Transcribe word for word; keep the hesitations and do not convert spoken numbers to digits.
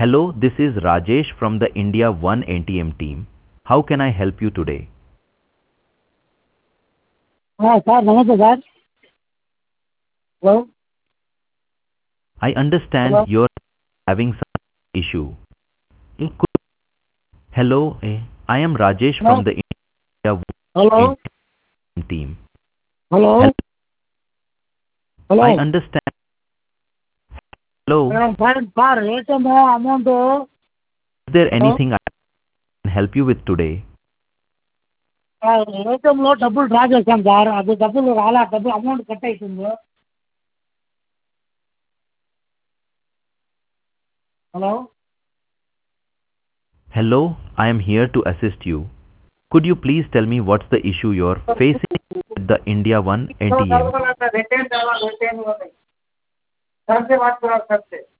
Hello, this is Rajesh from the India One A T M team. How can I help you today? हाँ sir नमस्ते sir hello I understand hello you're having some issue. Could- Hello, eh, I am Rajesh hello from the India One hello A T M team. Hello Hello, hello I understand. Hello, sir sir ATM amount is there anything I can help you with today? ఏటీఎంలో డబ్బులు draw చేశాం sir అది డబ్బులు రాలే డబ్బులు amount cut అవుతుంది hello Hello, I am here to assist you. Could you please tell me what's the issue you're facing with the India One A T M? Return डाला return sir से बात करो sir से